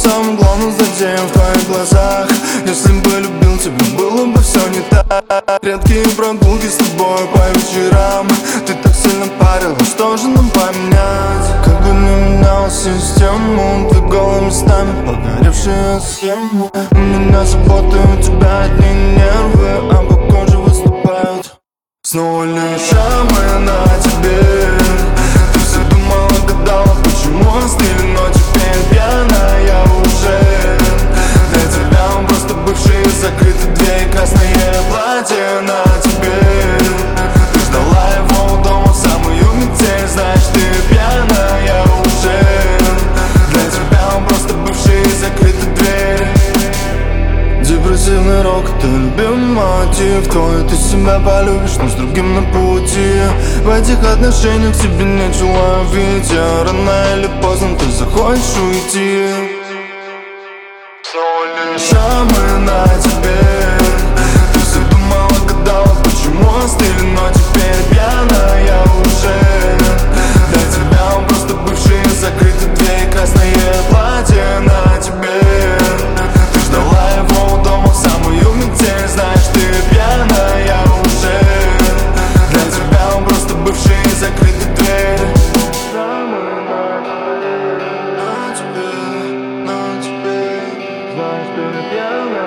самым главным злодеем в твоих глазах. Если бы любил тебя, было бы все не так. Редкие прогулки с тобой по вечерам. Ты так сильно парила, что же нам поменять? Как бы не менял систему, твои голыми местами погоревшие схемы. У меня заботы, у тебя одни нервы, а по коже выступают снова лишь шрамы на тебе. Ты все думала, гадала, почему остыли, но теперь пьяная уже. Для тебя просто бывшие закрыты двери, красное платье на тебе. Ты ждала его у дома в самую метель, знаешь, ты пьяная уже. Для тебя просто бывшие закрыты двери. Депрессивный рок, ты любимый мотив твой. Ты себя полюбишь, но с другим на пути. В этих отношениях тебе нечего видеть. Рано или поздно ты захочешь уйти. Снова лишь шрамы на тебе. Ты все думала, гадала, почему остыли, но теперь пьяная уже. Для тебя просто бывшие закрыты двери, красное платье на тебе. Ты ждала его у дома в самую метель, знаешь, ты пьяная уже. Для тебя просто бывшие закрыты двери. На тебе, знаешь, ты пьяная.